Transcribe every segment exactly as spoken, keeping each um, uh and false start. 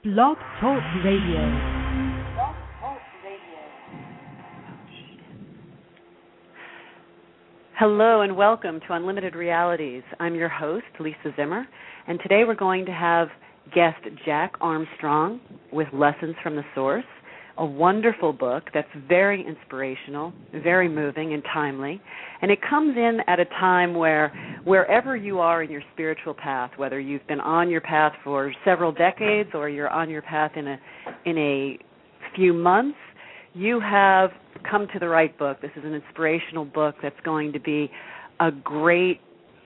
Blog Talk Radio. Hello and welcome to Unlimited Realities. I'm your host, Lisa Zimmer, and today we're going to have guest Jack Armstrong with Lessons from the Source, a wonderful book that's very inspirational, very moving and timely, and it comes in at a time where wherever you are in your spiritual path, whether you've been on your path for several decades or you're on your path in a in a few months, you have come to the right book. This is an inspirational book that's going to be a great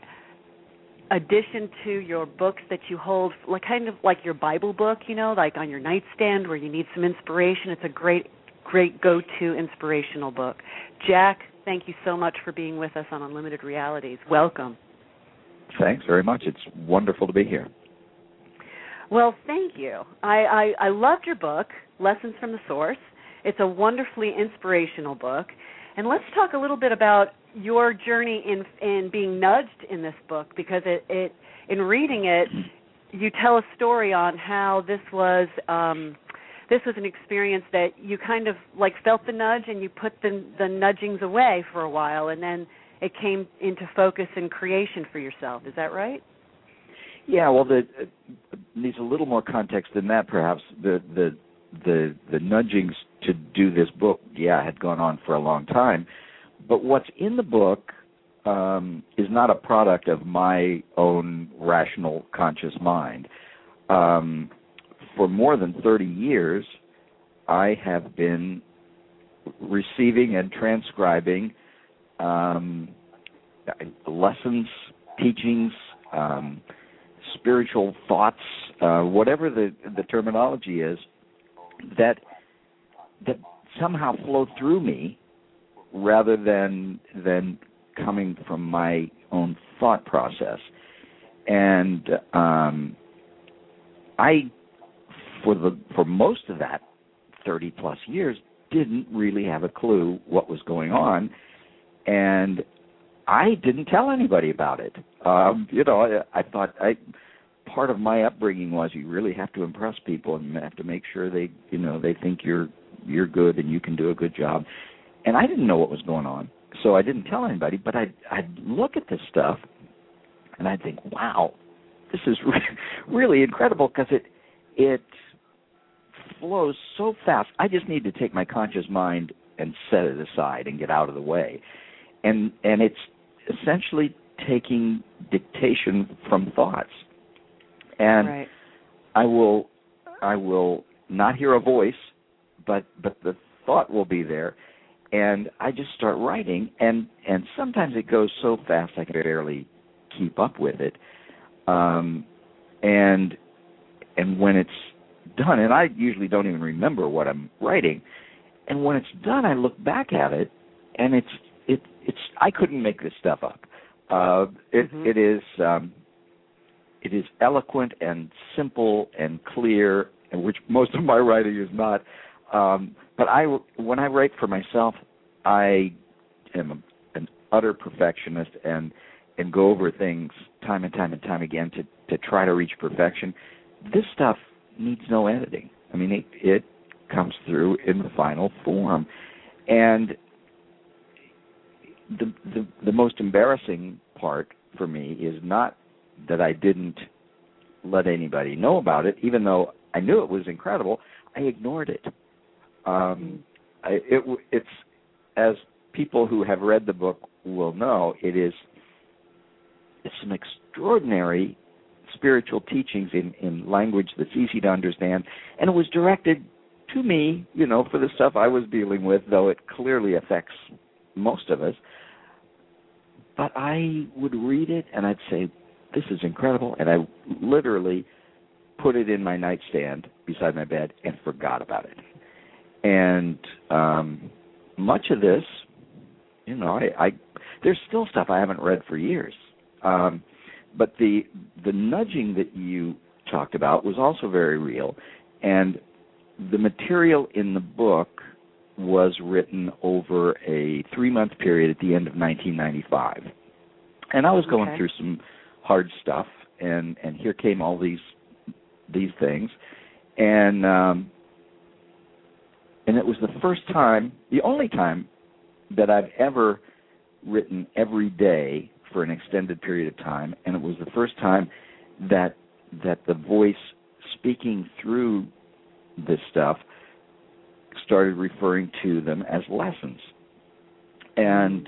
addition to your books that you hold, like kind of like your Bible book, you know, like on your nightstand where you need some inspiration. It's a great, great go-to inspirational book. Jack, thank you so much for being with us on Unlimited Realities. Welcome. Thanks very much. It's wonderful to be here. Well, thank you. I, I, I loved your book, Lessons from the Source. It's a wonderfully inspirational book. And let's talk a little bit about your journey in in being nudged in this book, because it, it in reading it, you tell a story on how this was um, this was an experience that you kind of like felt the nudge and you put the the nudgings away for a while, and then it came into focus in creation for yourself. Is that right? Yeah. Well, the, uh, needs a little more context than that, perhaps. The the the the nudgings to do this book, yeah, had gone on for a long time. But what's in the book um, is not a product of my own rational, conscious mind. Um, for more than thirty years, I have been receiving and transcribing um, lessons, teachings, um, spiritual thoughts, uh, whatever the, the terminology is, that that somehow flow through me, rather than than coming from my own thought process. And um, I, for the for most of that thirty plus years, didn't really have a clue what was going on, and I didn't tell anybody about it. Um, you know, I, I thought I. Part of my upbringing was you really have to impress people and you have to make sure they, you know, they think you're you're good and you can do a good job. And I didn't know what was going on, so I didn't tell anybody. But I'd, I'd look at this stuff and I'd think, wow, this is re- really incredible, because it it flows so fast. I just need to take my conscious mind and set it aside and get out of the way. And and it's essentially taking dictation from thoughts. And right. I will, I will not hear a voice, but but the thought will be there, and I just start writing, and, and sometimes it goes so fast I can barely keep up with it, um, and and when it's done, and I usually don't even remember what I'm writing, and when it's done, I look back at it, and it's it it's I couldn't make this stuff up. Uh, it mm-hmm. it is. Um, It is eloquent and simple and clear, and which most of my writing is not. Um, but I, when I write for myself, I am a, an utter perfectionist and and go over things time and time and time again to, to try to reach perfection. This stuff needs no editing. I mean, it, it comes through in the final form. And the, the the most embarrassing part for me is not that I didn't let anybody know about it, even though I knew it was incredible. I ignored it. Um, I, it it's, as people who have read the book will know, it is it's some extraordinary spiritual teachings in, in language that's easy to understand, and it was directed to me, you know, for the stuff I was dealing with, though it clearly affects most of us. But I would read it, and I'd say, this is incredible, and I literally put it in my nightstand beside my bed and forgot about it. And um, much of this, you know, I, I there's still stuff I haven't read for years. Um, but the the nudging that you talked about was also very real, and the material in the book was written over a three-month period at the end of nineteen ninety-five. And I was going okay. through some hard stuff, and, and here came all these these things. And um, and it was the first time, the only time that I've ever written every day for an extended period of time, and it was the first time that that the voice speaking through this stuff started referring to them as lessons. And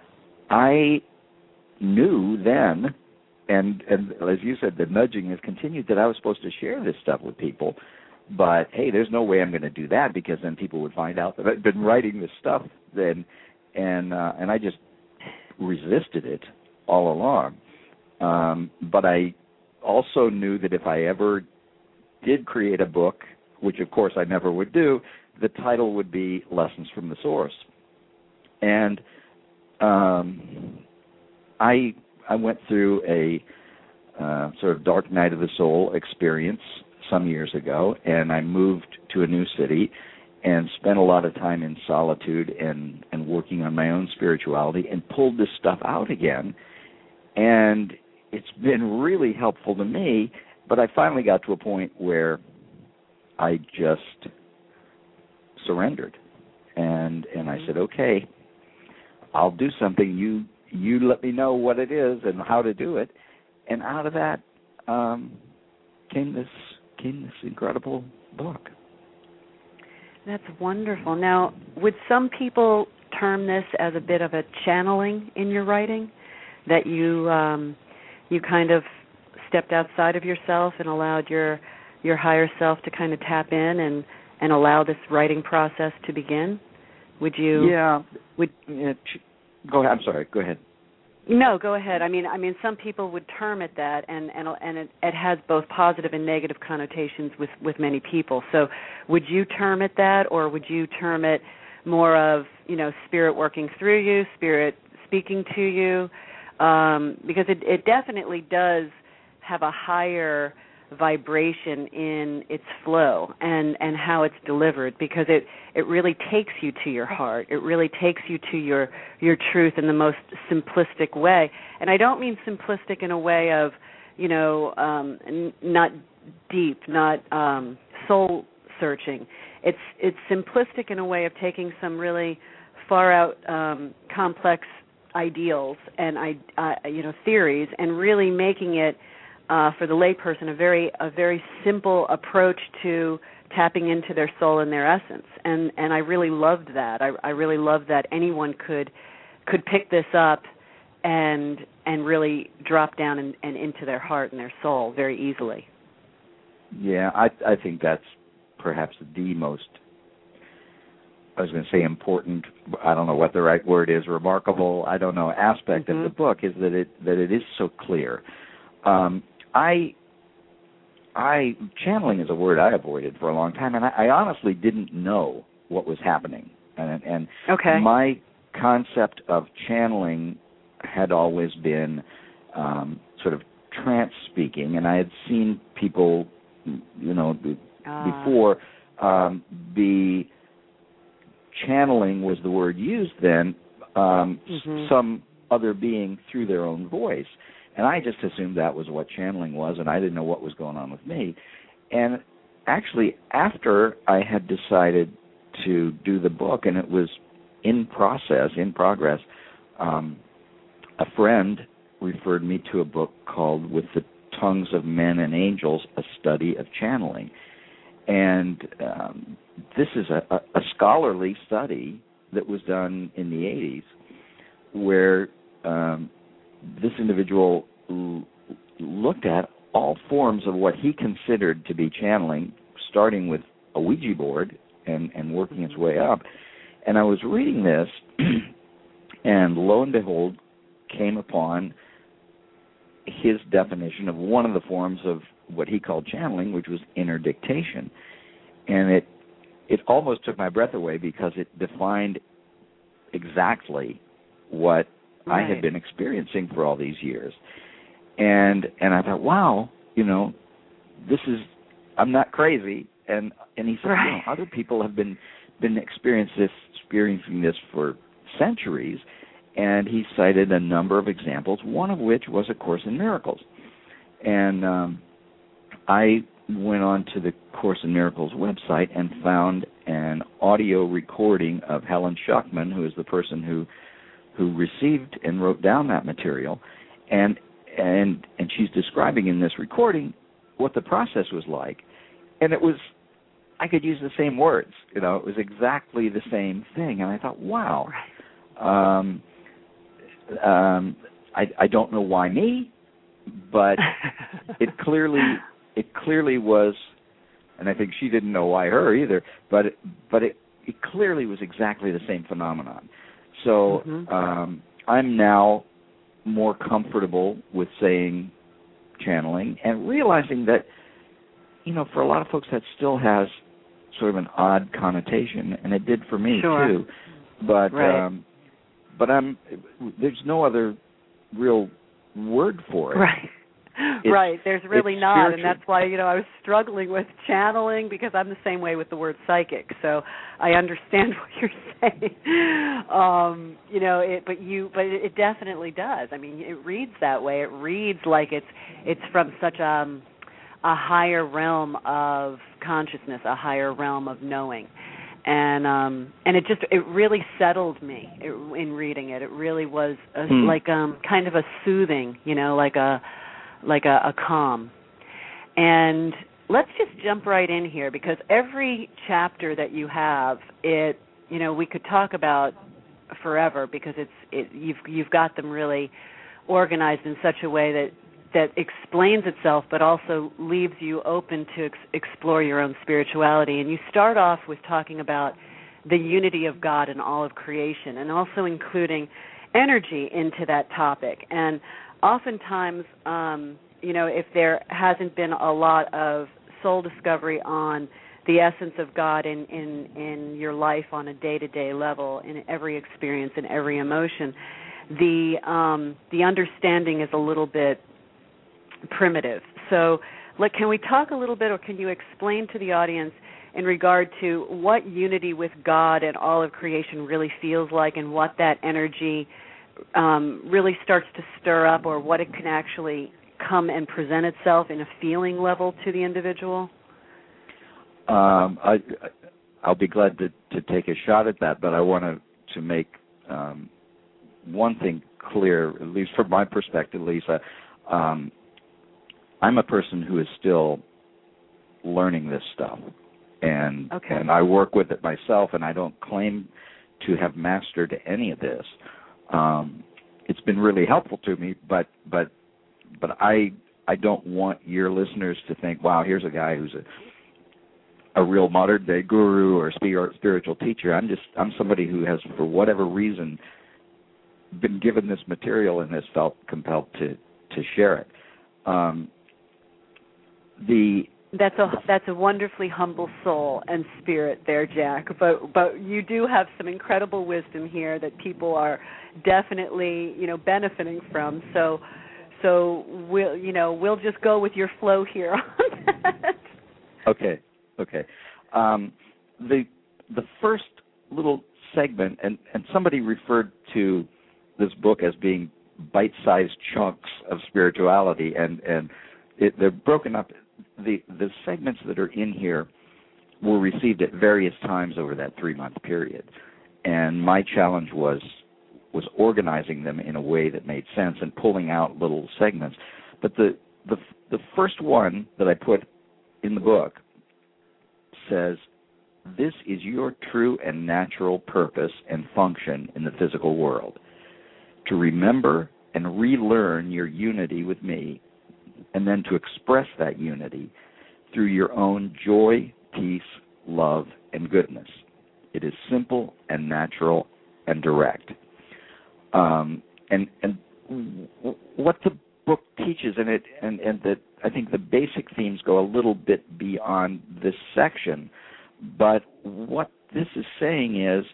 I knew then, and, and as you said, the nudging has continued, that I was supposed to share this stuff with people. But, hey, there's no way I'm going to do that, because then people would find out that I'd been writing this stuff then, and uh, and I just resisted it all along. Um, but I also knew that if I ever did create a book, which of course I never would do, the title would be Lessons from the Source. And um, I I went through a uh, sort of dark night of the soul experience some years ago, and I moved to a new city and spent a lot of time in solitude and, and working on my own spirituality, and pulled this stuff out again. And it's been really helpful to me, but I finally got to a point where I just surrendered. And and I said, okay, I'll do something. You you let me know what it is and how to do it. And out of that um, came this came this incredible book. That's wonderful. Now, would some people term this as a bit of a channeling in your writing, that you um, you kind of stepped outside of yourself and allowed your your higher self to kind of tap in and, and allow this writing process to begin? Would you? Yeah. Would yeah, go ahead. I'm sorry. Go ahead. No, go ahead. I mean, I mean, some people would term it that, and and and it, it has both positive and negative connotations with, with many people. So, would you term it that, or would you term it more of, you know, spirit working through you, spirit speaking to you? Um, because it, it definitely does have a higher vibration in its flow and, and how it's delivered, because it, it really takes you to your heart. It really takes you to your, your truth in the most simplistic way. And I don't mean simplistic in a way of, you know, um, n- not deep, not um, soul searching. It's it's simplistic in a way of taking some really far out um, complex ideals and uh, you know theories and really making it Uh, for the layperson, a very a very simple approach to tapping into their soul and their essence, and and I really loved that. I, I really loved that anyone could could pick this up and and really drop down and, and into their heart and their soul very easily. Yeah, I I think that's perhaps the most, I was going to say important, I don't know what the right word is, remarkable, I don't know, aspect mm-hmm. of the book, is that it that it is so clear. Um, I, I, channeling is a word I avoided for a long time, and I, I honestly didn't know what was happening. And, and okay. my concept of channeling had always been um, sort of trance speaking, and I had seen people, you know, uh. before um, be channeling was the word used then, um, mm-hmm. some other being through their own voice. And I just assumed that was what channeling was, and I didn't know what was going on with me. And actually, after I had decided to do the book, and it was in process, in progress, um, a friend referred me to a book called With the Tongues of Men and Angels, A Study of Channeling. And um, this is a, a, a scholarly study that was done in the eighties, where um, this individual l- looked at all forms of what he considered to be channeling, starting with a Ouija board and, and working its way up. And I was reading this, and lo and behold, came upon his definition of one of the forms of what he called channeling, which was inner dictation. And it it almost took my breath away, because it defined exactly what Right. I had been experiencing for all these years. And and I thought, wow, you know, this is, I'm not crazy. And and he said, right. you know, other people have been been experiencing this, experiencing this for centuries. And he cited a number of examples, one of which was A Course in Miracles. And um, I went on to the Course in Miracles website and found an audio recording of Helen Schuckman, who is the person who who received and wrote down that material, and and and she's describing in this recording what the process was like, and it was, I could use the same words, you know, it was exactly the same thing, and I thought, wow, um, um, I, I don't know why me, but it clearly it clearly was, and I think she didn't know why her either, but it, but it, it clearly was exactly the same phenomenon. So mm-hmm. um, I'm now more comfortable with saying channeling and realizing that, you know, for a lot of folks that still has sort of an odd connotation, and it did for me sure. too. But right. um, but I'm there's no other real word for it. Right. It's, right. There's really not, spiritual. and that's why, you know, I was struggling with channeling because I'm the same way with the word psychic. So I understand what you're saying. Um, you know, it, but you, but it, it definitely does. I mean, it reads that way. It reads like it's it's from such a um, a higher realm of consciousness, a higher realm of knowing. And um, and it just it really settled me it, in reading it. It really was a, hmm. like um, kind of a soothing, you know, like a like a, a calm. And let's just jump right in here, because every chapter that you have, it you know we could talk about forever, because it's it, you've you've got them really organized in such a way that that explains itself, but also leaves you open to ex- explore your own spirituality. And you start off with talking about the unity of God in all of creation, and also including energy into that topic. And oftentimes, um, you know, if there hasn't been a lot of soul discovery on the essence of God in, in, in your life on a day-to-day level, in every experience, in every emotion, the um, the understanding is a little bit primitive. So, like, can we talk a little bit, or can you explain to the audience in regard to what unity with God and all of creation really feels like, and what that energy um, really starts to stir up, or what it can actually come and present itself in a feeling level to the individual? Um, I, I'll be glad to, to take a shot at that, but I want to, to make um, one thing clear, at least from my perspective, Lisa. Um, I'm a person who is still learning this stuff, and okay. and I work with it myself, and I don't claim to have mastered any of this. Um, it's been really helpful to me, but but but I I don't want your listeners to think, wow, here's a guy who's a a real modern day guru or spiritual teacher. I'm just I'm somebody who has, for whatever reason, been given this material and has felt compelled to to share it. Um, The that's a that's a wonderfully humble soul and spirit there, Jack. But but you do have some incredible wisdom here that people are definitely, you know, benefiting from. So so we'll you know we'll just go with your flow here on that. Okay, okay. Um, the the first little segment, and, and somebody referred to this book as being bite-sized chunks of spirituality, and and it, they're broken up. The the segments that are in here were received at various times over that three-month period, and my challenge was was organizing them in a way that made sense and pulling out little segments. But the the the first one that I put in the book says, "This is your true and natural purpose and function in the physical world, to remember and relearn your unity with me, and then to express that unity through your own joy, peace, love, and goodness. It is simple and natural and direct." Um, and and what the book teaches, and it and, and that I think the basic themes go a little bit beyond this section, but what this is saying is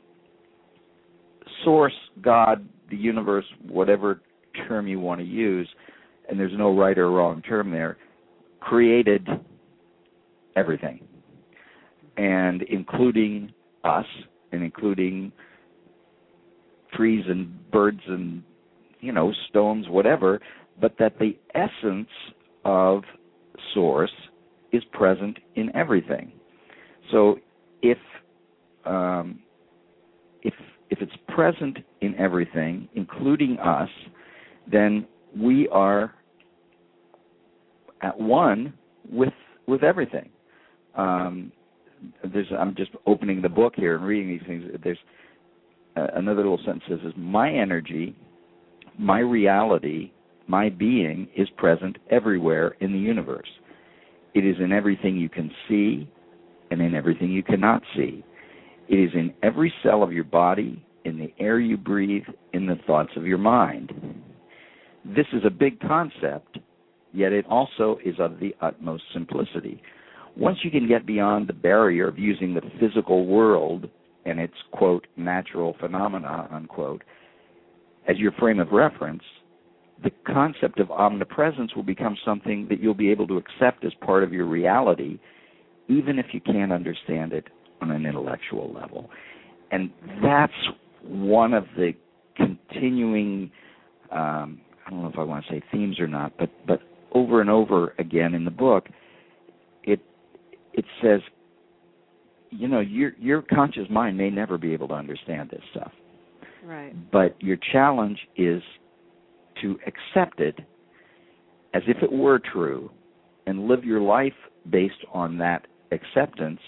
Source, God, the universe, whatever term you want to use, and there's no right or wrong term there, created everything, and including us, and including trees and birds and, you know, stones, whatever, but that the essence of Source is present in everything. So if um, if if it's present in everything, including us, then we are at one with with everything. Um, there's I'm just opening the book here and reading these things. There's uh, another little sentence that says, "My energy, my reality, my being is present everywhere in the universe. It is in everything you can see and in everything you cannot see. It is in every cell of your body, in the air you breathe, in the thoughts of your mind." This is a big concept, yet it also is of the utmost simplicity. Once you can get beyond the barrier of using the physical world and its, quote, natural phenomena, unquote, as your frame of reference, the concept of omnipresence will become something that you'll be able to accept as part of your reality, even if you can't understand it on an intellectual level. And that's one of the continuing, um, I don't know if I want to say themes or not, but, but over and over again in the book, it it says, you know, your your conscious mind may never be able to understand this stuff. Right. But your challenge is to accept it as if it were true and live your life based on that acceptance,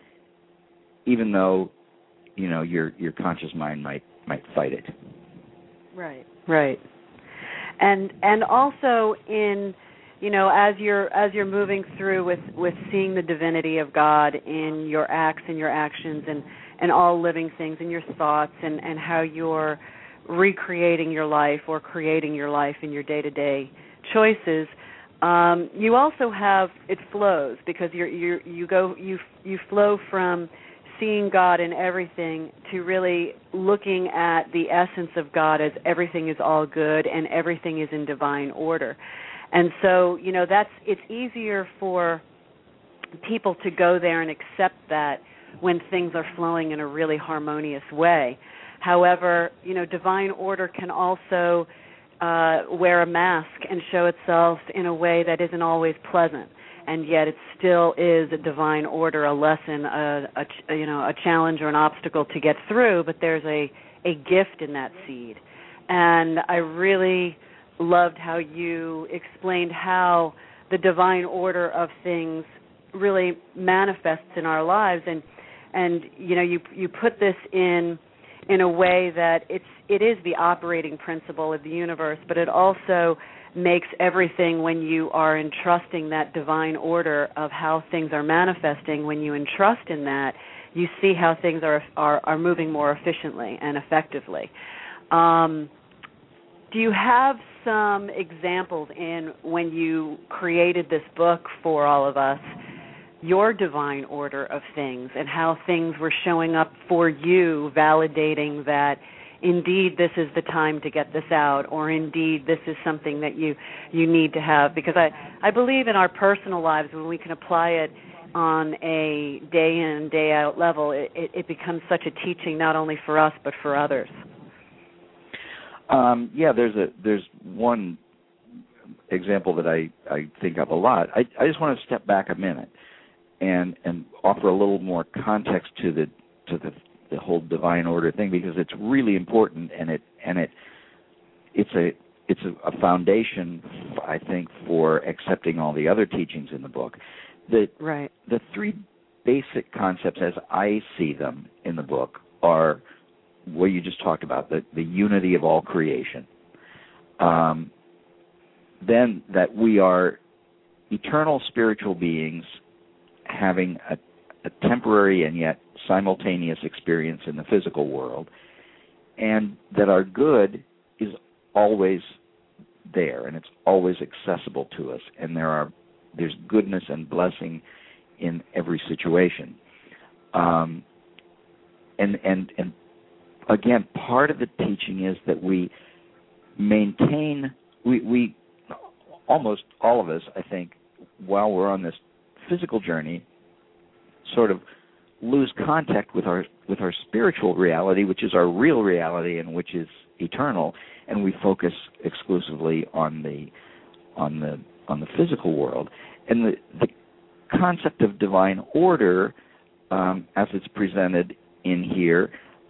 even though, you know, your your conscious mind might might fight it. Right. Right. And and also in, you know, as you're as you're moving through with, with seeing the divinity of God in your acts and your actions and, and all living things and your thoughts and, and how you're recreating your life or creating your life in your day-to-day choices, um, you also have it flows because you're you you go you you flow from seeing God in everything to really looking at the essence of God as everything is all good and everything is in divine order. And so, you know, that's it's easier for people to go there and accept that when things are flowing in a really harmonious way. However, you know, divine order can also uh, wear a mask and show itself in a way that isn't always pleasant, and yet it still is a divine order, a lesson, a, a you know, a challenge or an obstacle to get through. But there's a a gift in that seed, and I really loved how you explained how the divine order of things really manifests in our lives, and and you know, you you put this in. in a way that it's it is the operating principle of the universe, but it also makes everything, when you are entrusting that divine order of how things are manifesting, when you entrust in that, you see how things are are, are moving more efficiently and effectively. Um, do you have some examples in when you created this book for all of us, your divine order of things and how things were showing up for you, validating that indeed this is the time to get this out, or indeed this is something that you, you need to have? Because I, I believe in our personal lives, when we can apply it on a day in, day out level, it, it, it becomes such a teaching not only for us but for others. Um, yeah, there's a there's one example that I, I think of a lot. I, I just want to step back a minute and and offer a little more context to the to the, the whole divine order thing, because it's really important, and it and it it's a it's a, a foundation, I think, for accepting all the other teachings in the book. The right. the three basic concepts, as I see them in the book, are what you just talked about, the, the unity of all creation. Um, then that we are eternal spiritual beings having a, a temporary and yet simultaneous experience in the physical world, and that our good is always there and it's always accessible to us, and there are there's goodness and blessing in every situation. Um, and and and again, part of the teaching is that we maintain we we almost all of us, I think, while we're on this physical journey, sort of lose contact with our with our spiritual reality, which is our real reality and which is eternal, and we focus exclusively on the on the on the physical world. And the the, concept of divine order, um, as it's presented in here,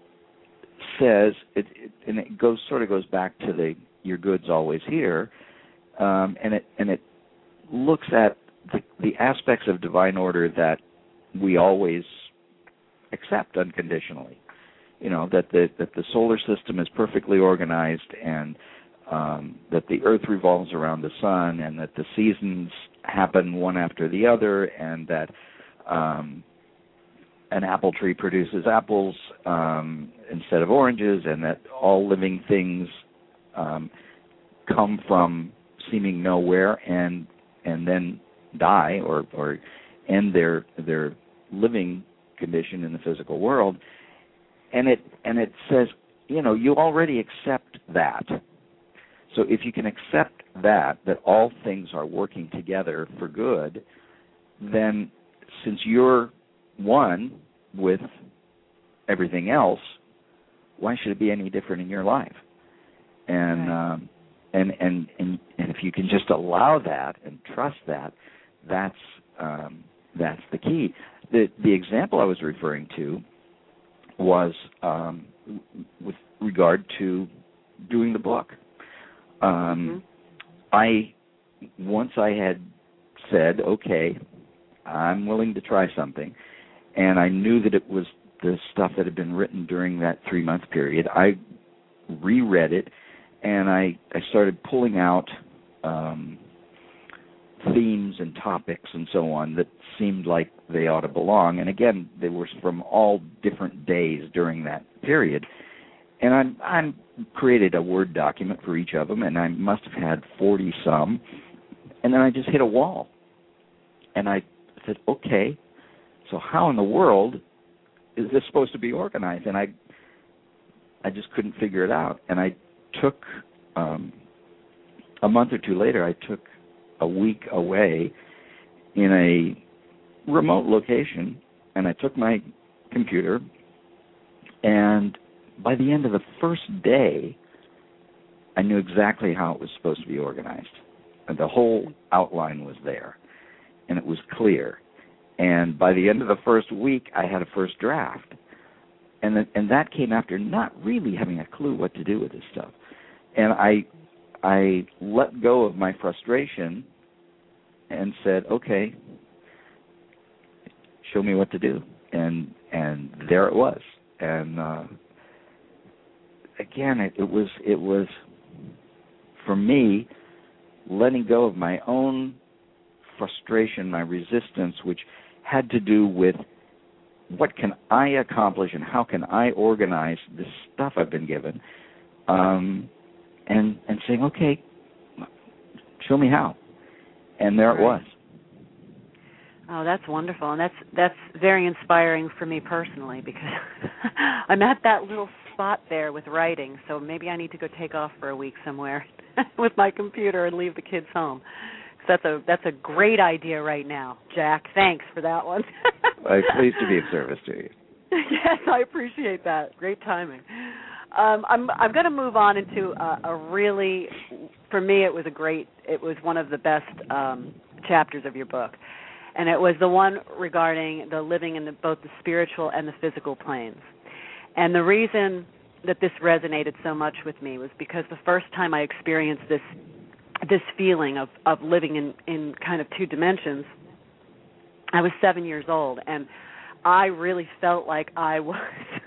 says, it, it, and it goes sort of goes back to the "your good's always here," um, and it and it looks at the, the aspects of divine order that we always accept unconditionally. You know, that the that the solar system is perfectly organized, and um, that the Earth revolves around the sun, and that the seasons happen one after the other, and that um, an apple tree produces apples um, instead of oranges, and that all living things um, come from seeming nowhere and and then die or, or end their their living condition in the physical world. And it and it says, you know, you already accept that. So if you can accept that, that all things are working together for good, then since you're one with everything else, why should it be any different in your life? And right. um, and, and and and if you can just allow that and trust that, that's um, that's the key. The the example I was referring to was um, with regard to doing the book. Um, mm-hmm. I once I had said, okay, I'm willing to try something, and I knew that it was the stuff that had been written during that three-month period. I reread it, and I, I started pulling out um, themes and topics and so on that seemed like they ought to belong. And again, they were from all different days during that period. And I I created a Word document for each of them, and I must have had forty some. And then I just hit a wall. And I said, okay, so how in the world is this supposed to be organized? And I I just couldn't figure it out. And I took, um, a month or two later, I took a week away in a remote location, and I took my computer, and by the end of the first day, I knew exactly how it was supposed to be organized. And the whole outline was there, and it was clear. And by the end of the first week, I had a first draft. And that, and that came after not really having a clue what to do with this stuff. And I I let go of my frustration and said, okay, show me what to do. And and there it was. And uh, again, it, it was it was for me letting go of my own frustration, my resistance, which had to do with what can I accomplish and how can I organize this stuff I've been given, um, and and saying, okay, show me how. And there right. it was. Oh, that's wonderful, and that's that's very inspiring for me personally, because I'm at that little spot there with writing, so maybe I need to go take off for a week somewhere with my computer and leave the kids home. That's a that's a great idea right now, Jack. Thanks for that one. I'm pleased to be of service to you. Yes, I appreciate that. Great timing. Um, I'm I'm going to move on into a, a really, for me, it was a great, it was one of the best um, chapters of your book, and it was the one regarding the living in the, both the spiritual and the physical planes. And the reason that this resonated so much with me was because the first time I experienced this this feeling of, of living in, in kind of two dimensions, I was seven years old, and I really felt like I was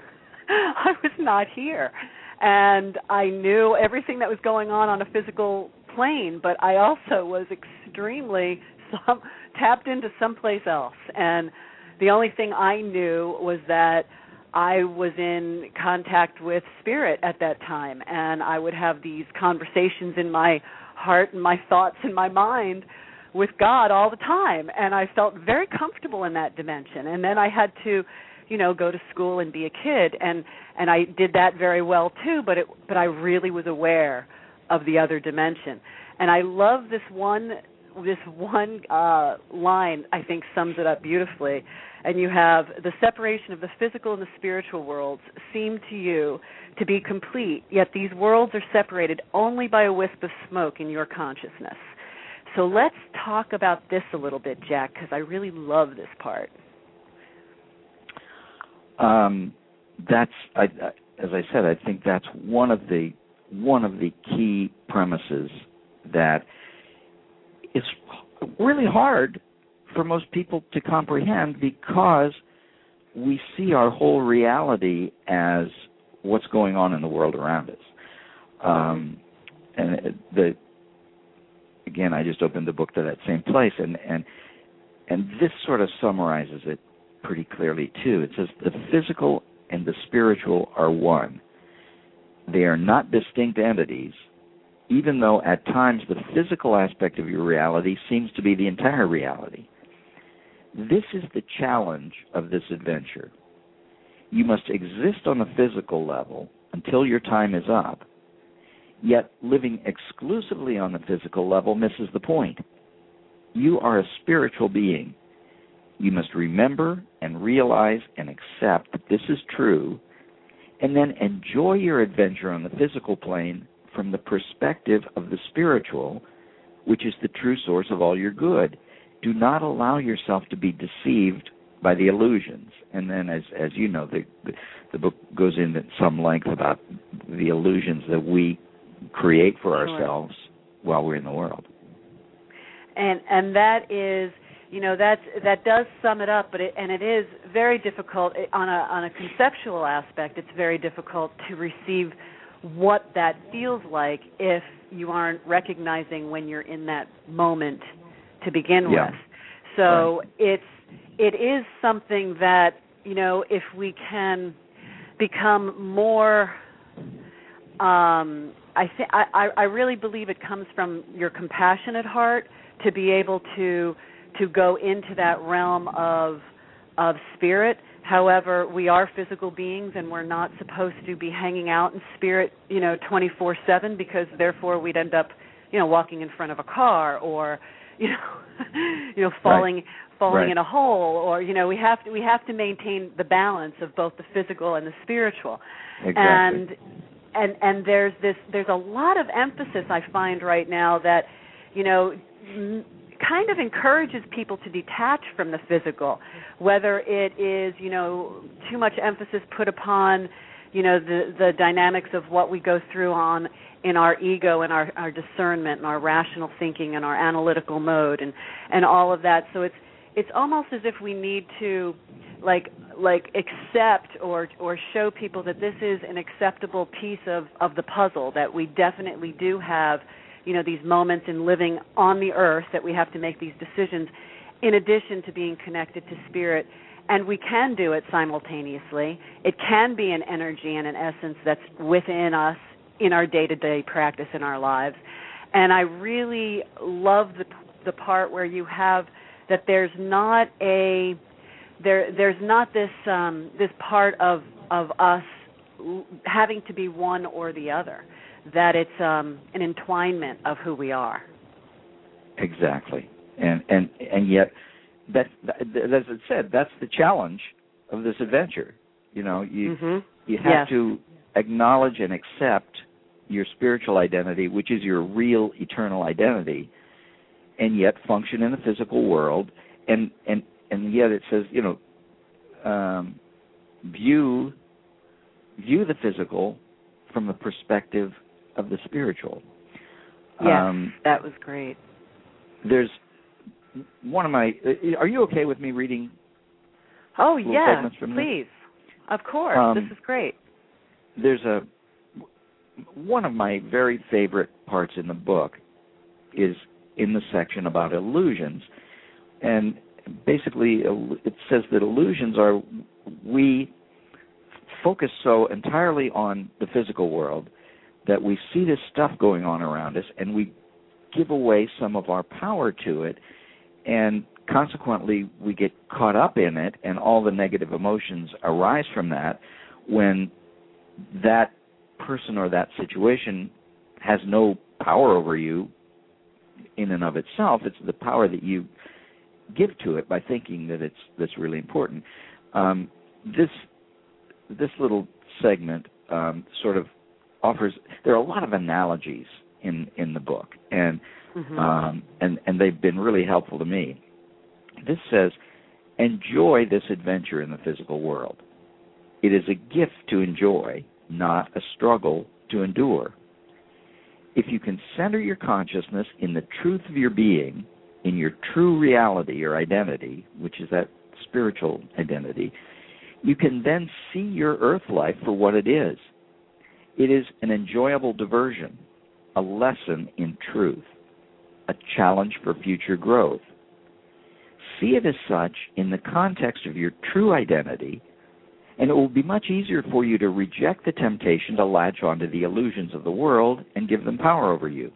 I was not here. And I knew everything that was going on on a physical plane, but I also was extremely some, tapped into someplace else. And the only thing I knew was that I was in contact with spirit at that time, and I would have these conversations in my heart and my thoughts in my mind with God all the time, and I felt very comfortable in that dimension. And then I had to, you know, go to school and be a kid, and and I did that very well too, but it but I really was aware of the other dimension. And I love this one this one uh, line, I think, sums it up beautifully. And you have, the separation of the physical and the spiritual worlds seem to you to be complete, yet these worlds are separated only by a wisp of smoke in your consciousness. So let's talk about this a little bit, Jack, because I really love this part. Um, that's, I, I, as I said, I think that's one of the one of the key premises that is really hard for most people to comprehend, because we see our whole reality as what's going on in the world around us. Um, and the again, I just opened the book to that same place, and, and and this sort of summarizes it pretty clearly too. It says the physical and the spiritual are one. They are not distinct entities, even though at times the physical aspect of your reality seems to be the entire reality. This is the challenge of this adventure. You must exist on a physical level until your time is up, yet living exclusively on the physical level misses the point. You are a spiritual being. You must remember and realize and accept that this is true, and then enjoy your adventure on the physical plane from the perspective of the spiritual, which is the true source of all your good. Do not allow yourself to be deceived by the illusions. And then, as as you know, the, the, the book goes into some length about the illusions that we create for ourselves while we're in the world. And and that is, you know, that's that does sum it up. But it, and it is very difficult on a on a conceptual aspect. It's very difficult to receive what that feels like if you aren't recognizing when you're in that moment to begin yeah. with. So right. it's it is something that, you know, if we can become more, um, I think I, I really believe it comes from your compassionate heart to be able to to go into that realm of of spirit. However, we are physical beings, and we're not supposed to be hanging out in spirit, you know, twenty-four seven, because therefore we'd end up, you know, walking in front of a car, or, you know, you know, falling right. falling right. in a hole, or, you know, we have to we have to maintain the balance of both the physical and the spiritual. Exactly. And and and there's this there's a lot of emphasis I find right now that, you know, m- kind of encourages people to detach from the physical, whether it is, you know, too much emphasis put upon, you know, the, the dynamics of what we go through on in our ego and our, our discernment and our rational thinking and our analytical mode and, and all of that. So it's it's almost as if we need to like like accept or or show people that this is an acceptable piece of, of the puzzle, that we definitely do have, you know, these moments in living on the earth that we have to make these decisions in addition to being connected to spirit. And we can do it simultaneously. It can be an energy and an essence that's within us in our day-to-day practice in our lives. And I really love the the part where you have that there's not a there there's not this um, this part of of us having to be one or the other, that it's um, an entwinement of who we are. Exactly, and and and yet, that, that as it said, that's the challenge of this adventure. You know, you mm-hmm. you have yes. to acknowledge and accept your spiritual identity, which is your real eternal identity, and yet function in the physical world. And and and yet it says, you know, um, view view the physical from the perspective of the spiritual. Yes, um, that was great. There's one of my. Are you okay with me reading? Oh yeah, segments from please. This? Of course, um, this is great. There's a one of my very favorite parts in the book is in the section about illusions, and basically it says that illusions are we focus so entirely on the physical world that we see this stuff going on around us, and we give away some of our power to it, and consequently we get caught up in it, and all the negative emotions arise from that when that person or that situation has no power over you in and of itself. It's the power that you give to it by thinking that it's that's really important. Um, this this little segment um, sort of offers, there are a lot of analogies in, in the book, and mm-hmm. um, and, and they've been really helpful to me. This says, enjoy this adventure in the physical world. It is a gift to enjoy, not a struggle to endure. If you can center your consciousness in the truth of your being, in your true reality or identity, which is that spiritual identity, you can then see your earth life for what it is. It is an enjoyable diversion, a lesson in truth, a challenge for future growth. See it as such in the context of your true identity, and it will be much easier for you to reject the temptation to latch onto the illusions of the world and give them power over you.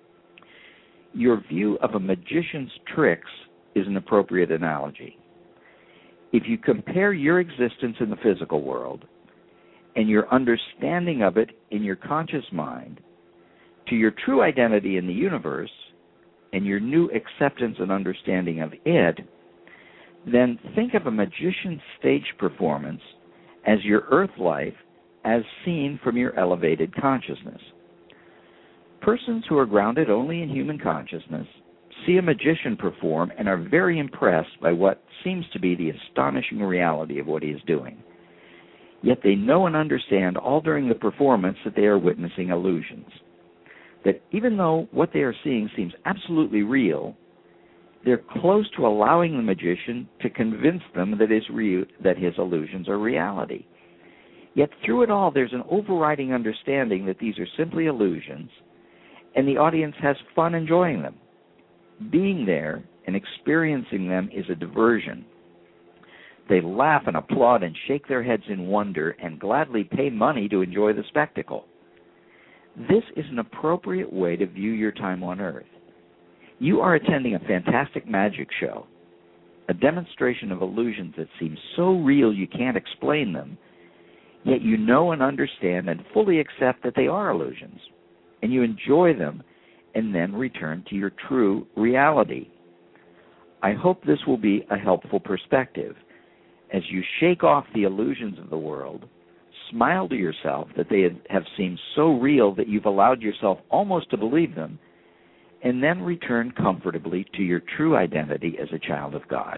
Your view of a magician's tricks is an appropriate analogy. If you compare your existence in the physical world and your understanding of it in your conscious mind to your true identity in the universe and your new acceptance and understanding of it, then think of a magician's stage performance as your earth life as seen from your elevated consciousness. Persons who are grounded only in human consciousness see a magician perform and are very impressed by what seems to be the astonishing reality of what he is doing. Yet they know and understand all during the performance that they are witnessing illusions. That even though what they are seeing seems absolutely real, they're close to allowing the magician to convince them that his, re- that his illusions are reality. Yet through it all, there's an overriding understanding that these are simply illusions, and the audience has fun enjoying them. Being there and experiencing them is a diversion. They laugh and applaud and shake their heads in wonder and gladly pay money to enjoy the spectacle. This is an appropriate way to view your time on Earth. You are attending a fantastic magic show, a demonstration of illusions that seem so real you can't explain them, yet you know and understand and fully accept that they are illusions, and you enjoy them and then return to your true reality. I hope this will be a helpful perspective. As you shake off the illusions of the world, smile to yourself that they have seemed so real that you've allowed yourself almost to believe them, and then return comfortably to your true identity as a child of God.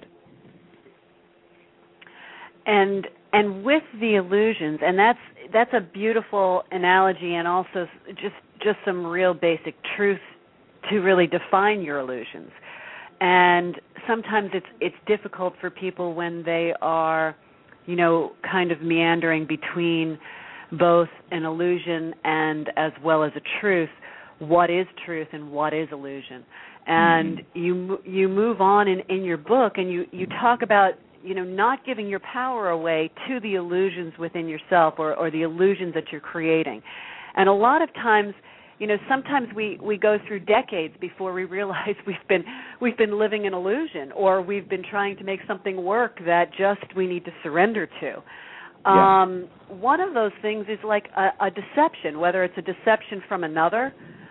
And and with the illusions, and that's that's a beautiful analogy, and also just just some real basic truth to really define your illusions. And sometimes it's it's difficult for people when they are, you know, kind of meandering between both an illusion and as well as a truth. What is truth and what is illusion? And mm-hmm. you you move on in, in your book, and you, you talk about, you know, not giving your power away to the illusions within yourself or, or the illusions that you're creating. And a lot of times, you know, sometimes we, we go through decades before we realize we've been we've been living an illusion, or we've been trying to make something work that just we need to surrender to. Yeah. Um, one of those things is like a, a deception, whether it's a deception from another,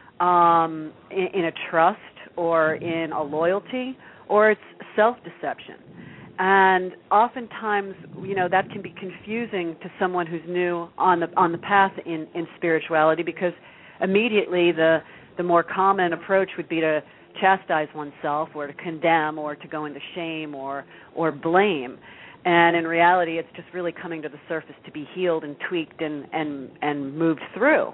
um, in, in a trust or in a loyalty, or it's self-deception. And oftentimes, you know, that can be confusing to someone who's new on the on the path in, in spirituality, because immediately the the more common approach would be to chastise oneself or to condemn or to go into shame or or blame. And in reality, it's just really coming to the surface to be healed and tweaked and, and, and moved through.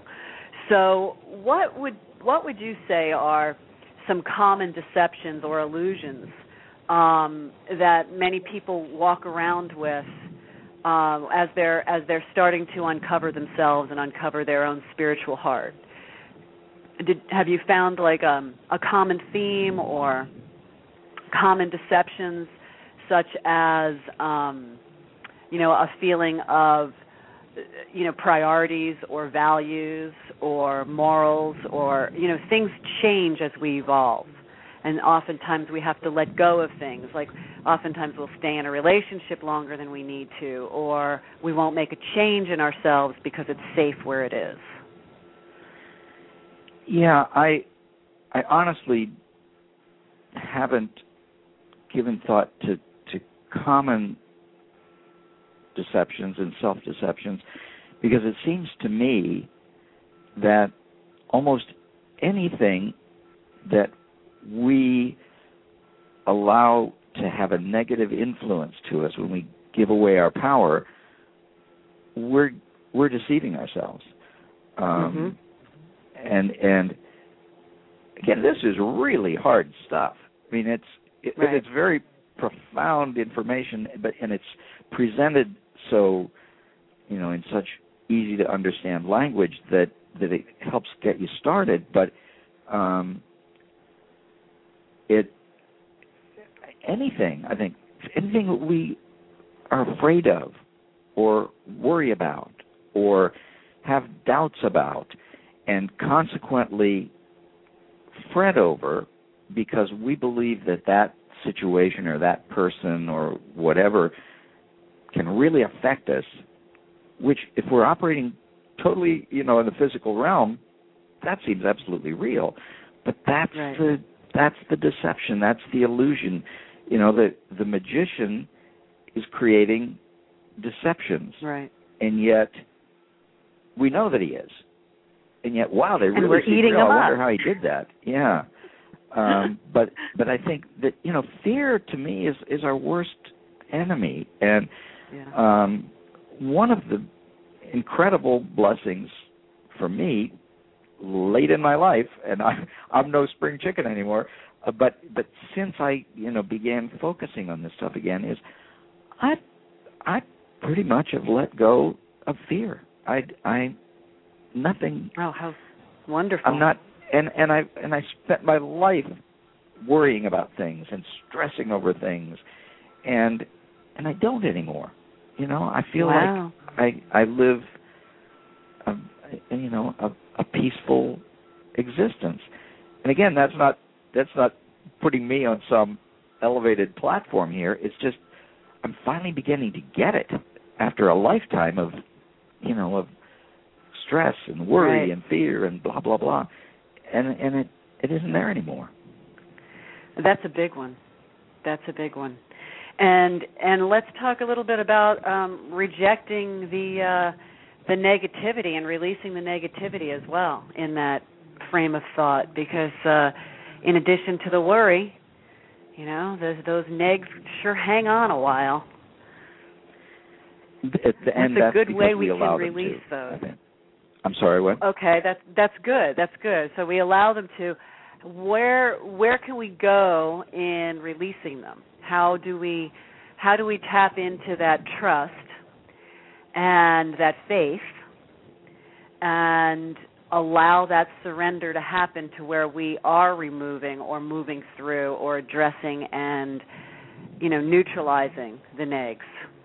So what would what would you say are some common deceptions or illusions um, that many people walk around with uh, as they're as they're starting to uncover themselves and uncover their own spiritual heart? Did, have you found like um, a common theme or common deceptions, such as um, you know, a feeling of, you know, priorities or values or morals, or, you know, things change as we evolve, and oftentimes we have to let go of things. Like oftentimes we'll stay in a relationship longer than we need to, or we won't make a change in ourselves because it's safe where it is. Yeah, I I honestly haven't given thought to, to common deceptions and self-deceptions, because it seems to me that almost anything that we allow to have a negative influence to us, when we give away our power, we're we're deceiving ourselves. Um, mm-hmm. And and again, this is really hard stuff. I mean, it's it, right. it's very profound information, but and it's presented so, you know, in such easy to understand language that that it helps get you started. But um, it anything I think anything that we are afraid of, or worry about, or have doubts about, and consequently fret over because we believe that that situation or that person or whatever can really affect us, which if we're operating totally, you know, in the physical realm, that seems absolutely real. But that's right. the that's the deception, that's the illusion. You know, the the magician is creating deceptions. Right. And yet we know that he is. And yet, wow, they really and we're seem eating real. them I wonder up. how he did that. Yeah. Um, but but I think that, you know, fear to me is, is our worst enemy. And yeah. um, one of the incredible blessings for me late in my life, and I, I'm no spring chicken anymore, uh, but but since I, you know, began focusing on this stuff again, is I I pretty much have let go of fear. I I nothing. Oh, how wonderful! I'm not, and and I and I spent my life worrying about things and stressing over things, and and I don't anymore. You know, I feel wow. like I I live, a, you know, a, a peaceful existence. And again, that's not that's not putting me on some elevated platform here. It's just I'm finally beginning to get it after a lifetime of, you know, of stress and worry right. and fear and blah blah blah, and and it, it isn't there anymore. That's a big one. That's a big one. And and let's talk a little bit about um, rejecting the uh, the negativity and releasing the negativity as well in that frame of thought, because uh, in addition to the worry, you know, those those negs sure hang on a while. It, and that's a that's good way we, we can release to, those. I'm sorry, what? Okay, that's that's good. That's good. So we allow them to. Where where can we go in releasing them? How do we how do we tap into that trust and that faith and allow that surrender to happen to where we are removing or moving through or addressing and, you know, neutralizing the negs?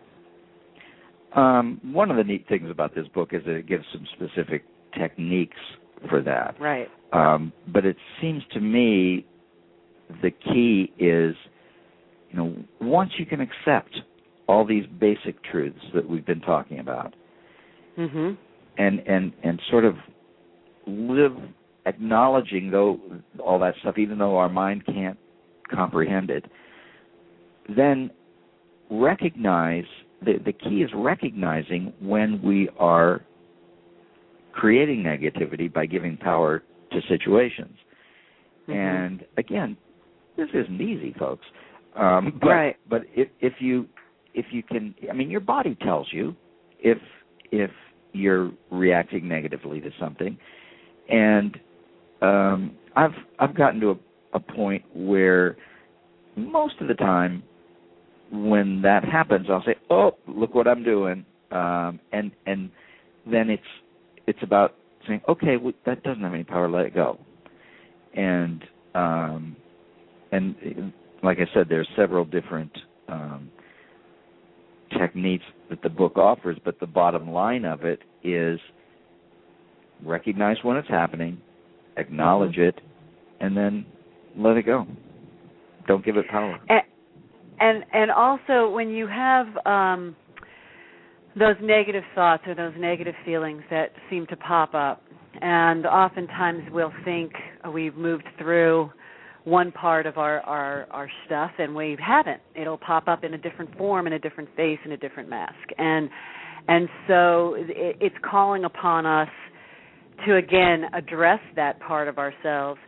Um, one of the neat things about this book is that it gives some specific techniques for that. Right. Um, but it seems to me the key is, you know, once you can accept all these basic truths that we've been talking about, mm-hmm. and, and, and sort of live acknowledging though all that stuff, even though our mind can't comprehend it, then recognize, the, the key is recognizing when we are creating negativity by giving power to situations. Mm-hmm. And again, this isn't easy, folks. Um, but right. but if, if you if you can, I mean, your body tells you if if you're reacting negatively to something. And um, I've I've gotten to a, a point where most of the time when that happens, I'll say, "Oh, look what I'm doing," um, and and then it's it's about saying, "Okay, well, that doesn't have any power. Let it go." And um, and like I said, there's several different um, techniques that the book offers, but the bottom line of it is recognize when it's happening, acknowledge mm-hmm. it, and then let it go. Don't give it power. And and, and also, when you have um, those negative thoughts or those negative feelings that seem to pop up, and oftentimes we'll think we've moved through one part of our, our, our stuff, and we haven't. It'll pop up in a different form, in a different face, in a different mask. And and so it, it's calling upon us to, again, address that part of ourselves,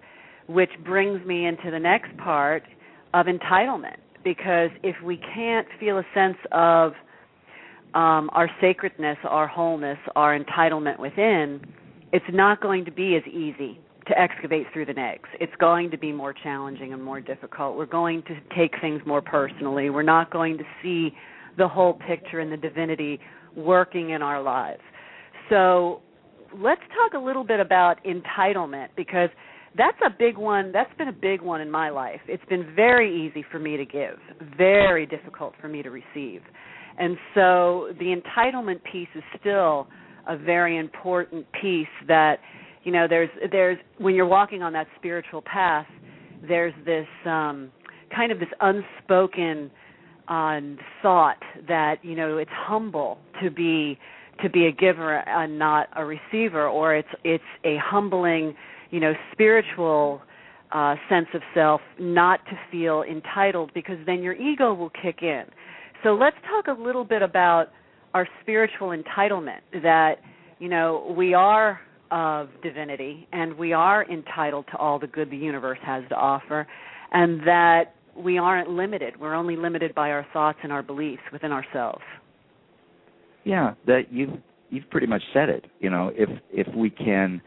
which brings me into the next part of entitlement, because if we can't feel a sense of um, our sacredness, our wholeness, our entitlement within, it's not going to be as easy to excavate through the negs. It's going to be more challenging and more difficult. We're going to take things more personally. We're not going to see the whole picture and the divinity working in our lives. So let's talk a little bit about entitlement, because that's a big one. That's been a big one in my life. It's been very easy for me to give, very difficult for me to receive. And so the entitlement piece is still a very important piece that, you know, there's, there's when you're walking on that spiritual path, there's this um, kind of this unspoken uh, thought that, you know, it's humble to be to be a giver and not a receiver, or it's it's a humbling, you know, spiritual uh, sense of self not to feel entitled, because then your ego will kick in. So let's talk a little bit about our spiritual entitlement, that, you know, we are of divinity and we are entitled to all the good the universe has to offer, and that we aren't limited. We're only limited by our thoughts and our beliefs within ourselves. Yeah, that you've you've pretty much said it. You know, if if we can,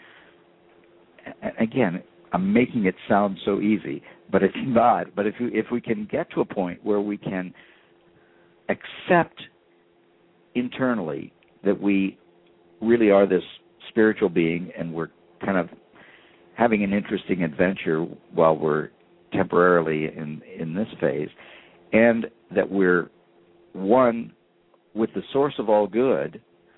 again, I'm making it sound so easy, but it's not. But if we, if we can get to a point where we can accept internally that we really are this spiritual being, and we're kind of having an interesting adventure while we're temporarily in in this phase, and that we're one with the source of all good,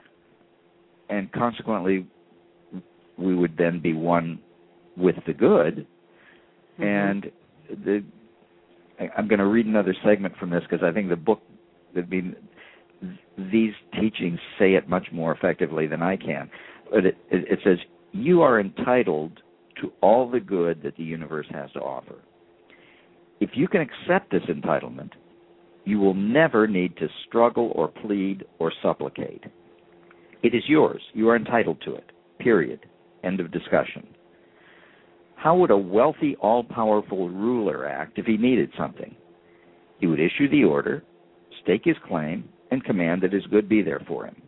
and consequently we would then be one with the good. Mm-hmm. And the, I, I'm going to read another segment from this, because I think the book, I mean, these teachings say it much more effectively than I can. But it, it, it says, you are entitled to all the good that the universe has to offer. If you can accept this entitlement, you will never need to struggle or plead or supplicate. It is yours. You are entitled to it, period. End of discussion. How would a wealthy, all-powerful ruler act if he needed something? He would issue the order, stake his claim, and command that his good be there for him.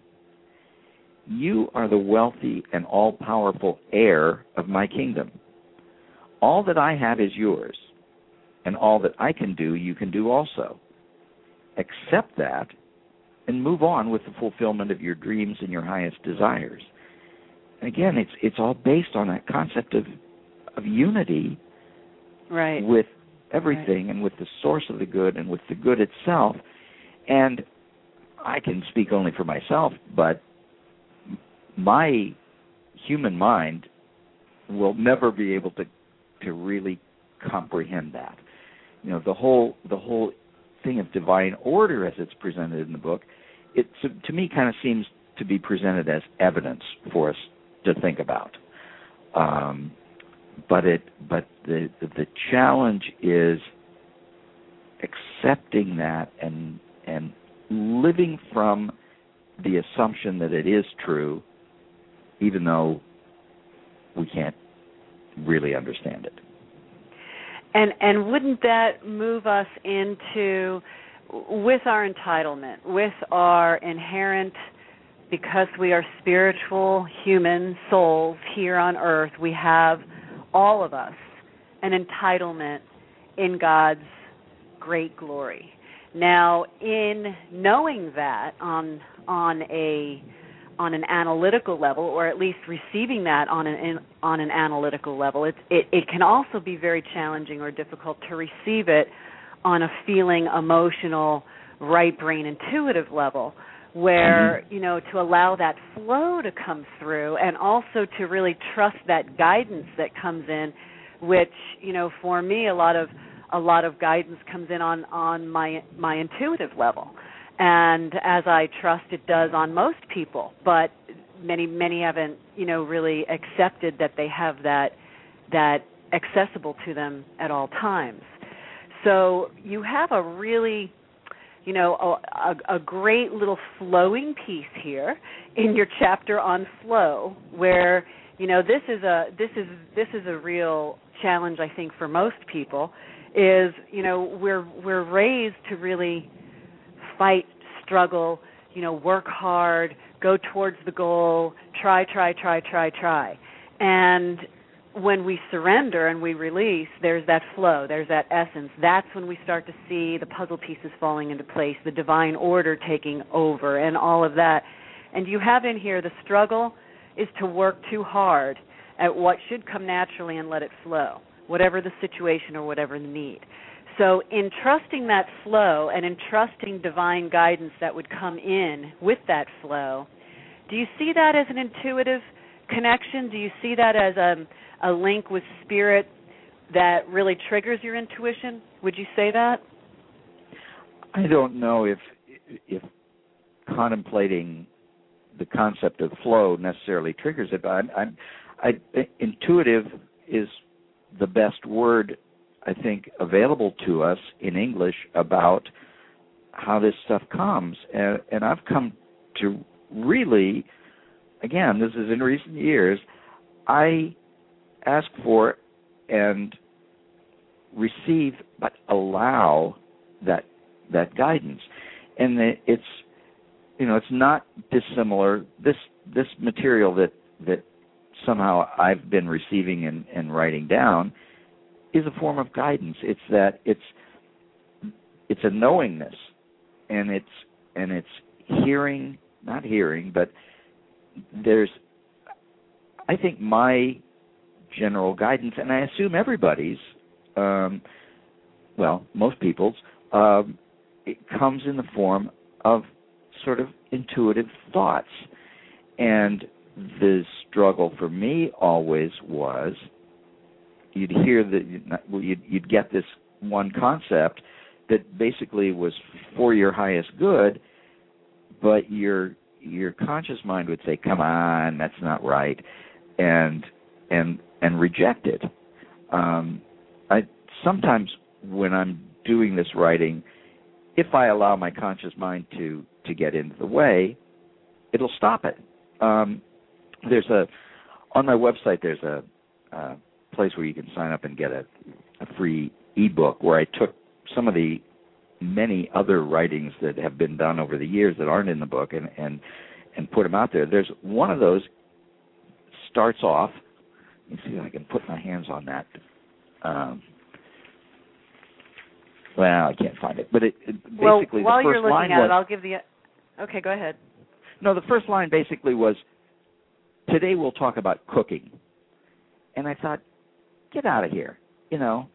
You are the wealthy and all-powerful heir of my kingdom. All that I have is yours, and all that I can do, you can do also. Accept that and move on with the fulfillment of your dreams and your highest desires. And again, it's it's all based on that concept of of unity, right, with everything, right, and with the source of the good and with the good itself. And I can speak only for myself, but my human mind will never be able to to really comprehend that. You know, the whole the whole thing of divine order as it's presented in the book, it to, to me kind of seems to be presented as evidence for us to think about. Um, but it but the the challenge is accepting that and and living from the assumption that it is true, even though we can't really understand it. And and wouldn't that move us into, with our entitlement, with our inherent, because we are spiritual human souls here on earth, we have, all of us, an entitlement in God's great glory. Now, in knowing that on on a on an analytical level, or at least receiving that on an on an analytical level, it, it it can also be very challenging or difficult to receive it on a feeling, emotional, right brain, intuitive level, where, mm-hmm. you know, to allow that flow to come through, and also to really trust that guidance that comes in, which, you know, for me, a lot of a lot of guidance comes in on on my my intuitive level. And as I trust it does on most people, but many many haven't, you know, really accepted that they have that that accessible to them at all times. So you have a really, you know, a, a, a great little flowing piece here in your chapter on flow, where You know, this is a this is this is a real challenge, I think, for most people. Is, you know, we're we're raised to really fight, struggle, you know, work hard, go towards the goal, try, try, try, try, try. And when we surrender and we release, there's that flow, there's that essence. That's when we start to see the puzzle pieces falling into place, the divine order taking over, and all of that. And you have in here the struggle is to work too hard at what should come naturally and let it flow, whatever the situation or whatever the need. So in trusting that flow and in trusting divine guidance that would come in with that flow, do you see that as an intuitive connection? Do you see that as a a link with spirit that really triggers your intuition? Would you say that? I don't know if if contemplating the concept of flow necessarily triggers it, but I'm, I'm, I, intuitive is the best word, I think, available to us in English about how this stuff comes. And, and I've come to really, again, this is in recent years, I ask for and receive, but allow that that guidance, and it's you know it's not dissimilar. This this material that that somehow I've been receiving and, and writing down is a form of guidance. It's that it's it's a knowingness, and it's and it's hearing, not hearing, but there's I think my general guidance, and I assume everybody's, um, well, most people's, um, it comes in the form of sort of intuitive thoughts. And the struggle for me always was, you'd hear that, well, you'd, you'd get this one concept that basically was for your highest good, but your your conscious mind would say, "Come on, that's not right," and and and reject it. Um, I sometimes when I'm doing this writing, if I allow my conscious mind to to get into the way, it'll stop it. Um, there's a on my website. There's a, a place where you can sign up and get a, a free ebook where I took some of the many other writings that have been done over the years that aren't in the book and and, and put them out there. There's one of those starts off. Let me see if I can put my hands on that. Um, well, I can't find it, but it, it well, basically while the first you're looking line at was, it, I'll give the. Okay, go ahead. No, the first line basically was, "Today we'll talk about cooking," and I thought, get out of here. You know,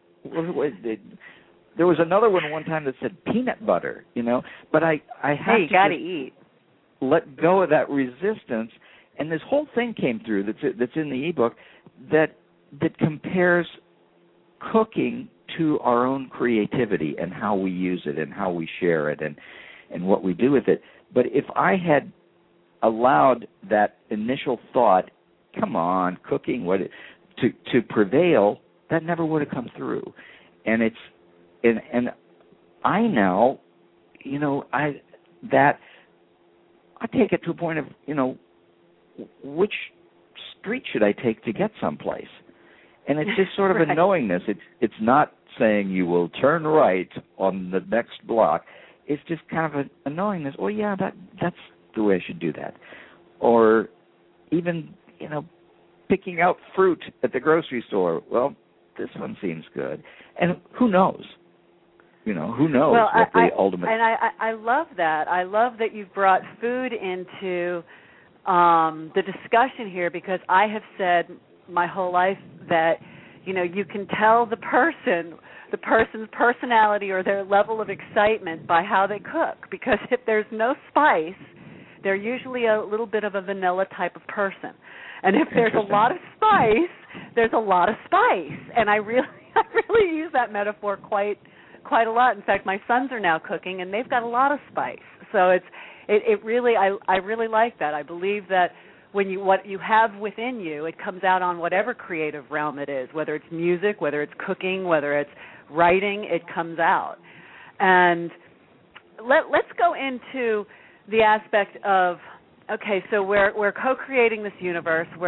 there was another one one time that said peanut butter. You know, but I I had hey, you to gotta eat. let go of that resistance, and this whole thing came through that's that's in the ebook that that compares cooking to our own creativity and how we use it and how we share it and and what we do with it. But if I had allowed that initial thought, come on, cooking, what, to to prevail, that never would have come through. And it's and and I now, you know, I that I take it to a point of, you know, which street should I take to get someplace? And it's just sort of right. a knowingness. It's it's not saying you will turn right on the next block. It's just kind of a, a knowingness. Well, yeah, that that's the way I should do that. Or even, you know, picking out fruit at the grocery store. Well, this one seems good. And who knows? You know, who knows well, what I, the ultimate... And I, I love that. I love that you've brought food into um, the discussion here, because I have said my whole life that, you know, you can tell the person, the person's personality or their level of excitement by how they cook. Because if there's no spice, they're usually a little bit of a vanilla type of person. And if there's a lot of spice, there's a lot of spice. And I really, I really use that metaphor quite, quite a lot. In fact, my sons are now cooking, and they've got a lot of spice. So it's, it, it really, I, I really like that. I believe that when you, what you have within you, it comes out on whatever creative realm it is, whether it's music, whether it's cooking, whether it's writing, it comes out. And let, let's go into the aspect of, okay, so we're we're co-creating this universe. We're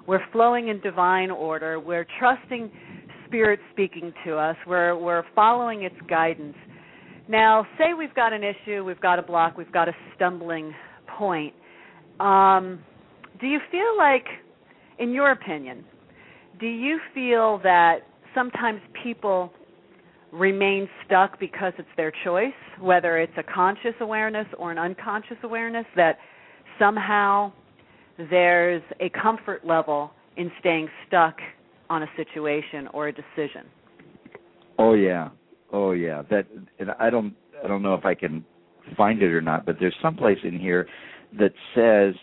we're flowing in divine order, we're trusting Spirit speaking to us, we're we're following its guidance. Now, say we've got an issue, we've got a block, we've got a stumbling point. Um, do you feel like, in your opinion, do you feel that sometimes people remain stuck because it's their choice, whether it's a conscious awareness or an unconscious awareness, that somehow there's a comfort level in staying stuck on a situation or a decision? Oh yeah, oh yeah. That and I don't, I don't know if I can find it or not, but there's someplace in here that says,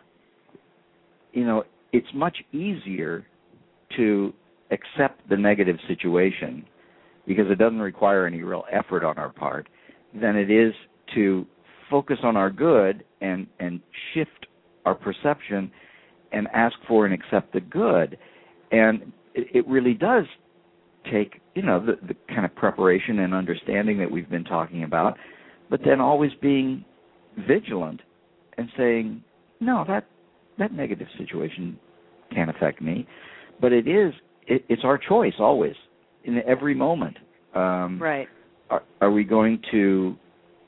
you know, it's much easier to accept the negative situation because it doesn't require any real effort on our part than it is to focus on our good and, and shift our perception and ask for and accept the good. And it, it really does take, you know, the, the kind of preparation and understanding that we've been talking about, but then always being vigilant and saying, no, that that negative situation can't affect me. But it is, it, it's our choice always, in every moment. Um, right. Are, are we going to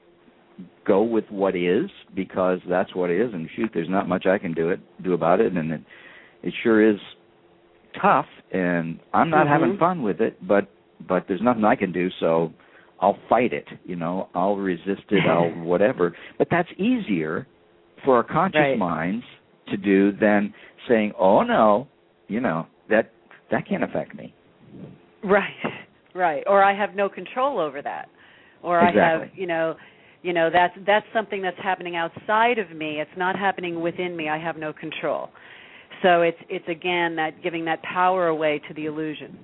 go with what is because that's what is, and shoot, there's not much I can do it do about it, and it, it sure is tough, and I'm not mm-hmm. having fun with it, but but there's nothing I can do, so I'll fight it, you know, I'll resist it, I'll whatever. But that's easier for our conscious right. minds to do than saying, oh, no, you know, that that can't affect me. Right, right. Or I have no control over that. Or exactly. I have, you know, you know, that's that's something that's happening outside of me. It's not happening within me. I have no control. So it's it's again that giving that power away to the illusion.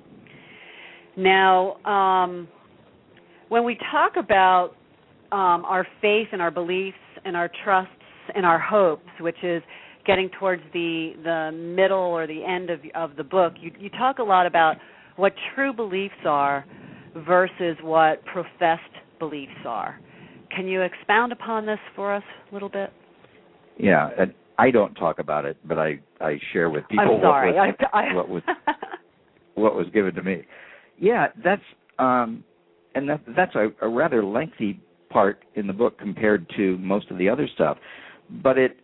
Now, um, when we talk about um, our faith and our beliefs and our trusts and our hopes, which is getting towards the the middle or the end of of the book, you you talk a lot about what true beliefs are versus what professed beliefs are. Can you expound upon this for us a little bit? Yeah, and I don't talk about it, but I, I share with people I'm sorry. what was, I, I, what was what was given to me. Yeah, that's um, and that, that's a, a rather lengthy part in the book compared to most of the other stuff, but it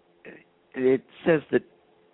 it says that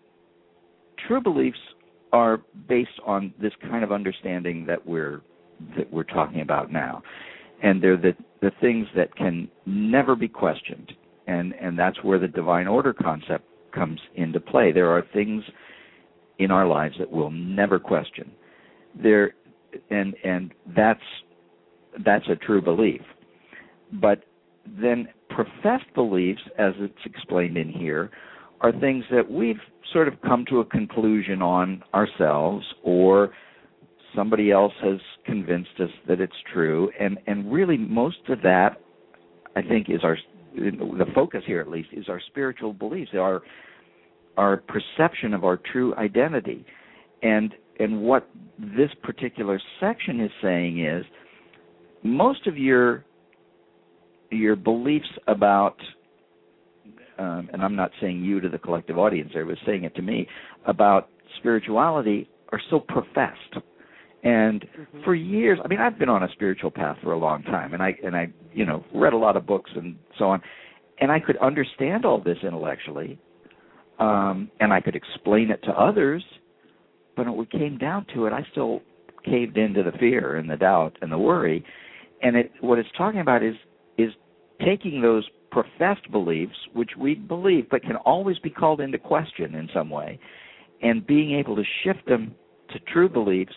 true beliefs are based on this kind of understanding that we're that we're talking about now, and they're the the things that can never be questioned, and and that's where the divine order concept comes into play. There are things in our lives that we'll never question. There, and and that's that's a true belief. But then professed beliefs, as it's explained in here, are things that we've sort of come to a conclusion on ourselves, or somebody else has convinced us that it's true, and, and really most of that, I think, is our, the focus here at least, is our spiritual beliefs, our our perception of our true identity. And and what this particular section is saying is, most of your your beliefs about, um, and I'm not saying you to the collective audience, I was saying it to me, about spirituality are so professed. And mm-hmm. for years, I mean, I've been on a spiritual path for a long time, and I and I, you know, read a lot of books and so on, and I could understand all this intellectually, um, and I could explain it to others, but when it came down to it, I still caved into the fear and the doubt and the worry. And it, what it's talking about is is taking those professed beliefs, which we believe but can always be called into question in some way, and being able to shift them to true beliefs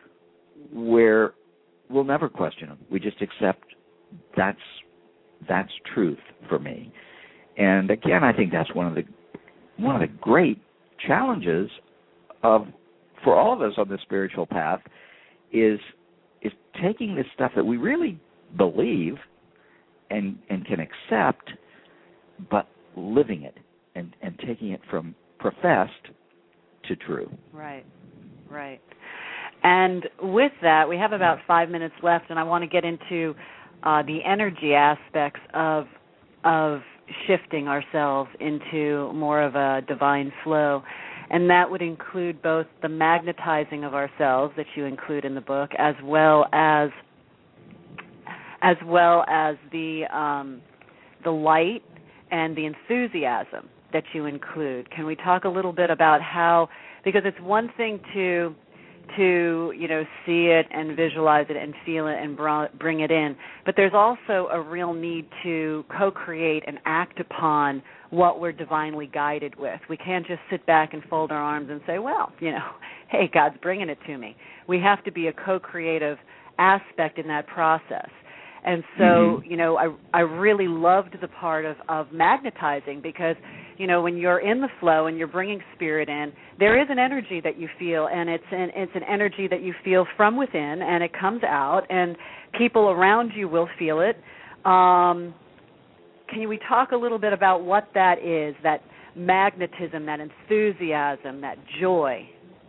where we'll never question them. We just accept that's that's truth for me. And again, I think that's one of the one of the great challenges of for all of us on the spiritual path is is taking this stuff that we really believe and and can accept, but living it and, and taking it from professed to true. Right, right. And with that, we have about five minutes left, and I want to get into uh, the energy aspects of of shifting ourselves into more of a divine flow. And that would include both the magnetizing of ourselves that you include in the book, as well as as well as the um, the light and the enthusiasm that you include. Can we talk a little bit about how, because it's one thing to to you know see it and visualize it and feel it and bring it in, but there's also a real need to co-create and act upon what we're divinely guided with. We can't just sit back and fold our arms and say, well, you know, hey, God's bringing it to me. We have to be a co-creative aspect in that process. And so, mm-hmm. you know, I I really loved the part of, of magnetizing, because, you know, when you're in the flow and you're bringing spirit in, there is an energy that you feel, and it's an, it's an energy that you feel from within, and it comes out, and people around you will feel it. Um, can we talk a little bit about what that is, that magnetism, that enthusiasm, that joy?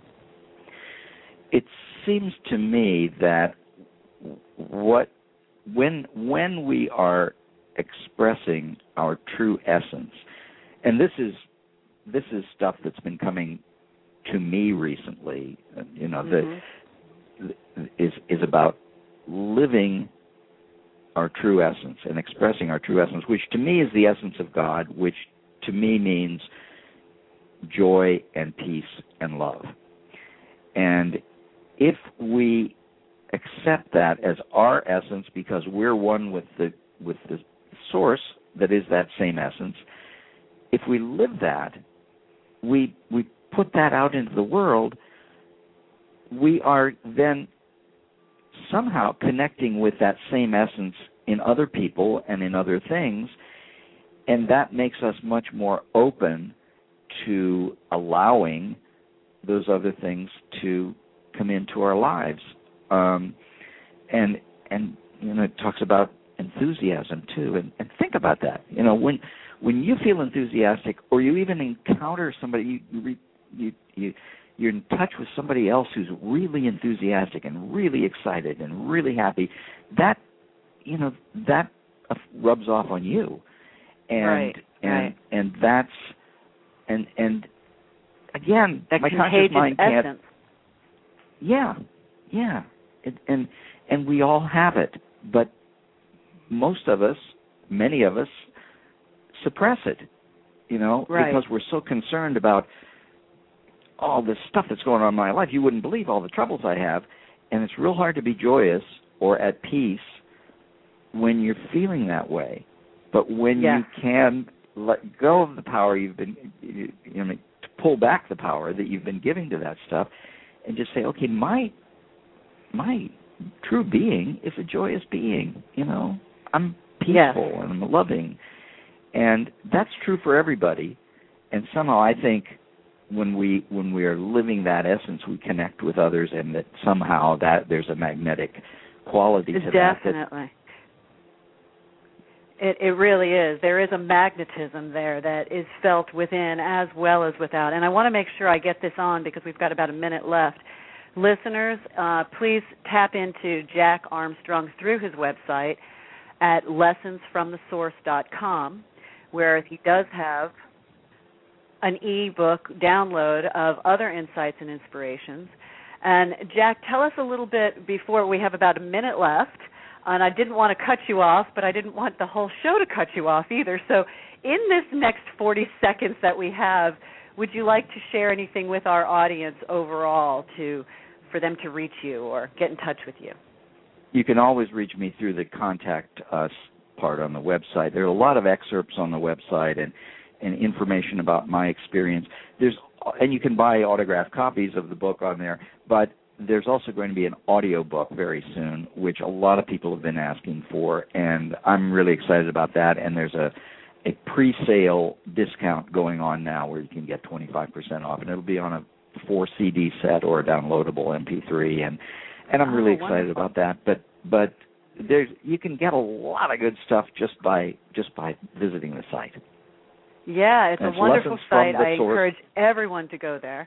It seems to me that what when when we are expressing our true essence, and this is this is stuff that's been coming to me recently, you know, mm-hmm. that is is about living our true essence and expressing our true essence, which to me is the essence of God, which to me means joy and peace and love. And if we accept that as our essence, because we're one with the with the source that is that same essence, if we live that, we we put that out into the world, we are then somehow connecting with that same essence in other people and in other things, and that makes us much more open to allowing those other things to come into our lives. Um, and and you know, it talks about enthusiasm too, and, and think about that. You know, when when you feel enthusiastic, or you even encounter somebody, you you you you're in touch with somebody else who's really enthusiastic and really excited and really happy, that you know that rubs off on you, and right, and right. and that's and and again, that my conscious mind can't. Essence. Yeah, yeah. And, and and we all have it, but most of us, many of us, suppress it, you know, right. because we're so concerned about all this stuff that's going on in my life. You wouldn't believe all the troubles I have, and it's real hard to be joyous or at peace when you're feeling that way. But when yeah. you can let go of the power you've been, you, you know, to pull back the power that you've been giving to that stuff, and just say, okay, my my true being is a joyous being, you know. I'm peaceful yes. and I'm loving. And that's true for everybody. And somehow I think when we when we are living that essence, we connect with others, and that somehow that there's a magnetic quality to Definitely. that. Definitely. It, it really is. There is a magnetism there that is felt within as well as without. And I want to make sure I get this on, because we've got about a minute left. Listeners, uh, please tap into Jack Armstrong through his website at lessons from the source dot com, where he does have an e-book download of other insights and inspirations. And Jack, tell us a little bit before we have about a minute left. And I didn't want to cut you off, but I didn't want the whole show to cut you off either. So in this next forty seconds that we have, would you like to share anything with our audience overall to for them to reach you or get in touch with you? You can always reach me through the contact us part on the website. There are a lot of excerpts on the website and, and information about my experience. There's and you can buy autographed copies of the book on there, but there's also going to be an audio book very soon, which a lot of people have been asking for, and I'm really excited about that. And there's a a pre-sale discount going on now where you can get twenty-five percent off, and it'll be on a four C D set or a downloadable M P three, and and I'm really oh, excited wonderful. about that. But but there's you can get a lot of good stuff just by just by visiting the site. Yeah, it's and a it's wonderful site. I source. encourage everyone to go there.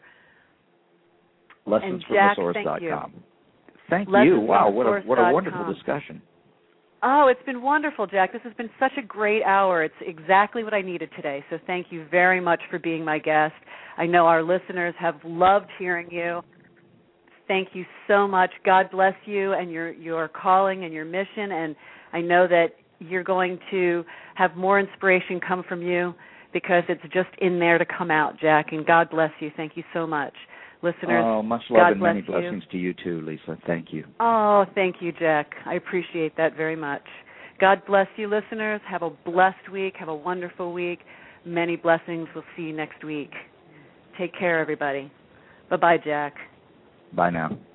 lessons from the source dot com. Thank Lessons you. Wow, what a what a dot wonderful com. discussion. Oh, it's been wonderful, Jack. This has been such a great hour. It's exactly what I needed today. So thank you very much for being my guest. I know our listeners have loved hearing you. Thank you so much. God bless you and your, your calling and your mission. And I know that you're going to have more inspiration come from you because it's just in there to come out, Jack. And God bless you. Thank you so much. Listeners, oh, much love God and bless many you. blessings to you too, Lisa. Thank you. Oh, thank you, Jack. I appreciate that very much. God bless you, listeners. Have a blessed week. Have a wonderful week. Many blessings. We'll see you next week. Take care, everybody. Bye-bye, Jack. Bye now.